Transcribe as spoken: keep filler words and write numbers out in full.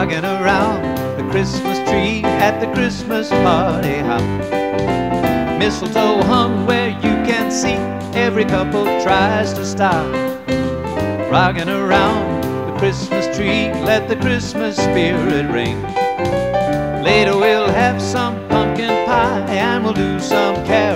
rocking around the Christmas tree at the Christmas party hop. Mistletoe hung where you can see, every couple tries to stop. Rocking around the Christmas tree, let the Christmas spirit ring. Later we'll have some pumpkin pie and we'll do some caroling.